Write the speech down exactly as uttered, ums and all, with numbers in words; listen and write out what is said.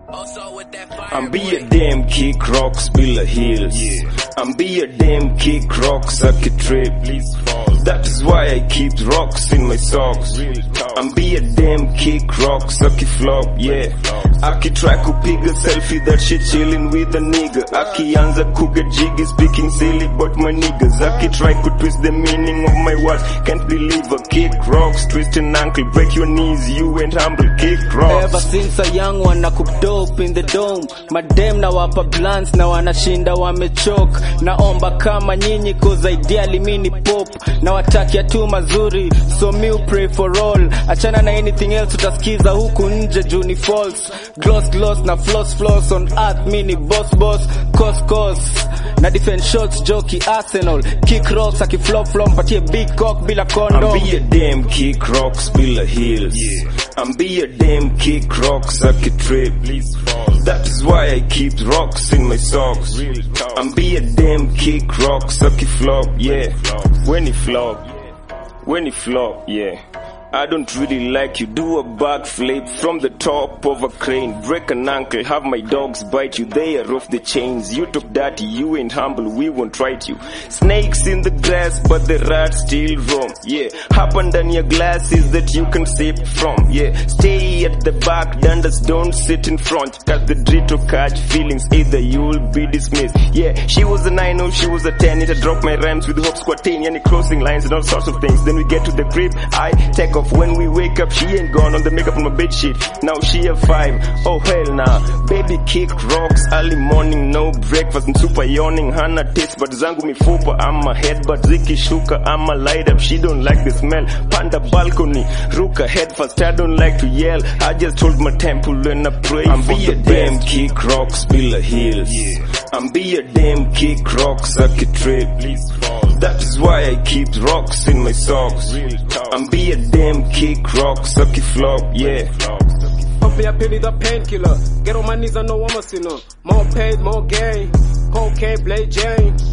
I'm be a damn kick rock, spill a heels. I'm be a damn kick rock, suck a trip. That is why I keep rocks in my socks. I'm be a damn kick rock, suck a flop, yeah. Aki try kupiga selfie, that shit chillin' with a nigga. Aki anza kuga jiggy, speaking silly but my niggas. Aki try to twist the meaning of my words. Can't believe a kick rocks, twist an ankle, break your knees, you ain't humble, kick rocks. Ever since a young one na cook dope in the dome. Madem na wapa blunts na wanashinda wamechoke. Naomba kama nyinyi cause ideally mini pop. Na watakia tu mazuri, so me pray for all. Achana na anything else utasikiza huku nje juni false. Gloss gloss na floss floss on earth mini boss boss. Cos cos na defense shots jokey Arsenal. Kick rocks aki flop flop patie big cock bila condom. I'm be a damn kick rock, spill a heels. I'm be a damn kick rock, suck a trip. That is why I keep rocks in my socks. I'm be a damn kick rock, suck a flop, yeah. When he flop, when he flop, yeah. I don't really like you, do a backflip from the top of a crane. Break an ankle, have my dogs bite you, they are off the chains. You talk dirty, you ain't humble, we won't fight you. Snakes in the grass, but the rats still roam, yeah. Happen on your glasses that you can sip from, yeah. Stay at the back, dundas don't sit in front. Cause the drito catch feelings, either you'll be dismissed, yeah. She was a nine, oh, she was a ten, it I drop my rhymes with hop squatting, any crossing lines and all sorts of things. Then we get to the crib, I take off. When we wake up, she ain't gone on the makeup on my bed sheet. Now she a five, oh hell nah. Baby kick rocks, early morning, no breakfast. And super yawning, hana taste but zangu mifupa. I'm a head but ziki shuka, I'm a light up. She don't like the smell, panda balcony. Ruka head first, I don't like to yell. I just hold my temple when I pray. I'm be a damn kick rock, spill a heels. I'm be a damn kick rock, suck a trip. That is why I keep rocks in my socks. I'm be a damn kick rock, suck a flop, yeah. Puppy, I pity the painkiller. Get on my knees, I know I'm a sinner. More paid, more gain. Cocaine, Blade Jane.